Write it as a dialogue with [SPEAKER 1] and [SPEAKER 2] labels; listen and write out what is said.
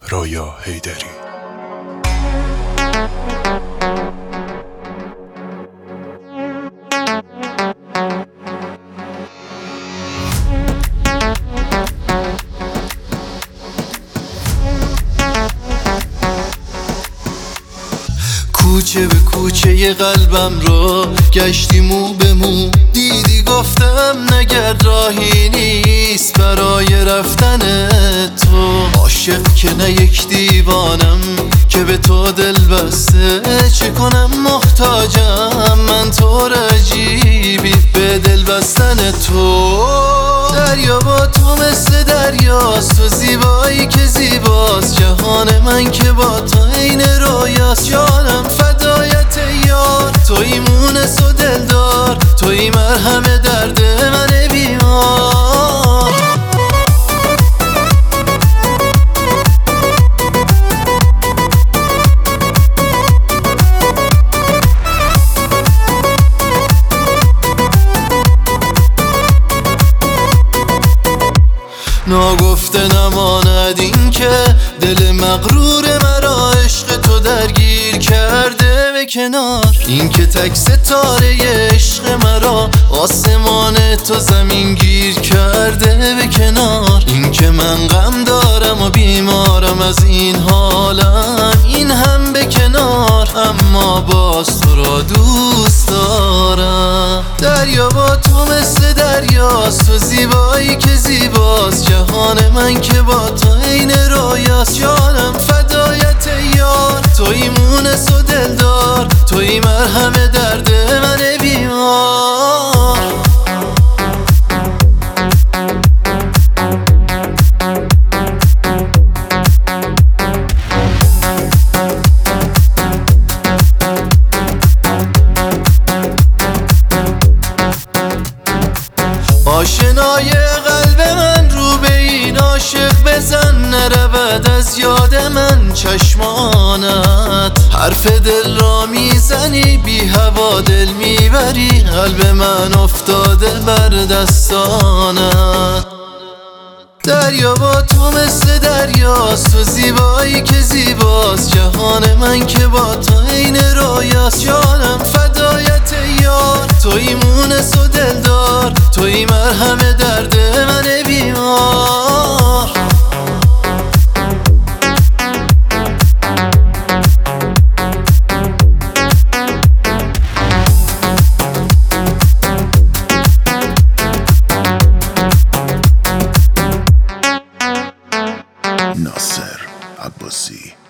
[SPEAKER 1] رویا حیدری.
[SPEAKER 2] کوچه به کوچه قلبم رو گشتی مو به مو، دیدی گفتم نگرد راهی نیست برای رفتن تو. عاشق که نه یک دیوانم که به تو دل بسته، چه کنم محتاجم من تو عجیبی به دل بستن تو. دریا با تو مثل دریاست، تو زیبایی که زیباست، جهان من که با تو عین رویاست. جانم فدایت یار، توی مونس و دلدار، توی مرهم درد من بیمار. ناگفته نماند این که دل مغرور مرا عشق تو درگیر کرده به کنار. این که تک ستاره عشق مرا آسمان تو زمین گیر کرده به کنار. این که من غم دارم و بیمارم از این حالم، این هم به کنار، اما باز تو را دوست دارم. دریا با تو مثل دریاست، تو زیبایی که زیباست، جهان من که با تو عین رویاست. جانم فدایت یار، توی مونس و دلدار، توی مرهم درد من بیمار. آشنای قلب من رو به این عاشق بزن، نرود از یاد من چشمانت. حرف دل را میزنی بی هوا دل میبری، قلب من افتاده بر دستانت. دریا با تو مثل دریاست، تو زیبایی که زیباست، جهان من که با تو عین رویاست. جانم فدایت یار، توی مونس و دلدار، توی مرهم درد من بیمار.
[SPEAKER 1] ناصر عباسی.